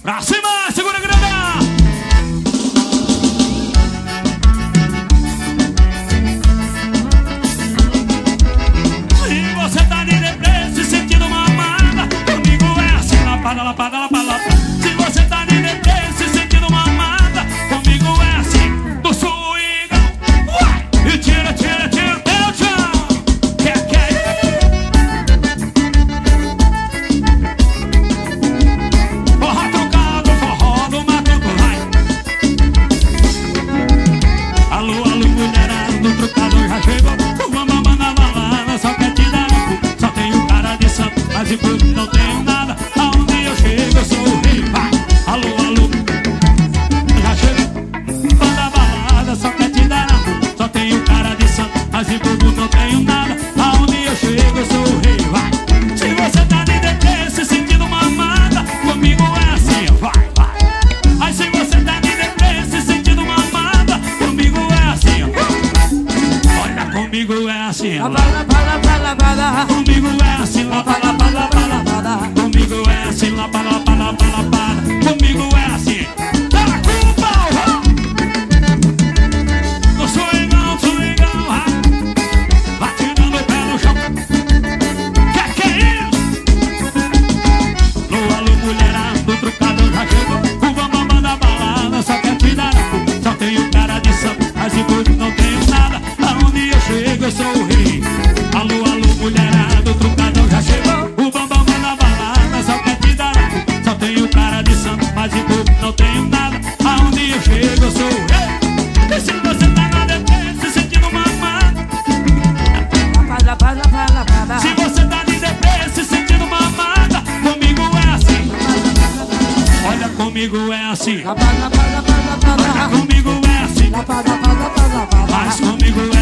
Acima, segura a grana. Se você tá de depressa se sentindo uma amada, comigo é assim, lapada, lapada, lapada, lapada. Se você tá de depressa se sentindo uma amada, comigo é assim, do swingão. E tira, tira, tira o teu chão. Que é? Forró tocado, forró do Macaco, vai. Alô, alô, mulherada do trucador já chegou. Uma mamãe na balada, só quer te dar no cu. Só tenho cara de santo, mas em tudo não tenho nada. Aonde eu chego eu sou o rei, vai. Alô, alô, já chegou. Toda balada, só quer te dar no cu. Só tenho cara de santo, mas em tudo não tenho nada. Aonde eu chego eu sou o rei, vai. Se você tá de depressa se sentindo uma amada, comigo é assim, vai, vai. Aí se você tá de depressa se sentindo uma amada, comigo é assim, olha, comigo é assim, comigo é assim, lapa, lapa, lapa, lapa. Comigo é assim, lapa, lapa, lapa, lapa. Comigo é assim, tá com o pau, no swingão, swingão, vai tirando o pé no chão. Que é isso? Alô, alô, mulherada, o trucador já chegou. O bambambam da balada, só quer te dar no cu. Só tenho cara de santo, mas em tudo não tenho nada. Aonde eu chego eu sou o rei. Alô, alô, mulherada, o trucador já chegou. O bambambam da balada, só quer te dar no cu. Só tenho cara de santo, mas em tudo não tenho nada. Aonde eu chego eu sou o rei. E se você tá na depressa se sentindo uma amada, se você tá de depressa se sentindo uma amada, comigo é assim, olha, comigo é assim, olha, comigo é assim, mas comigo é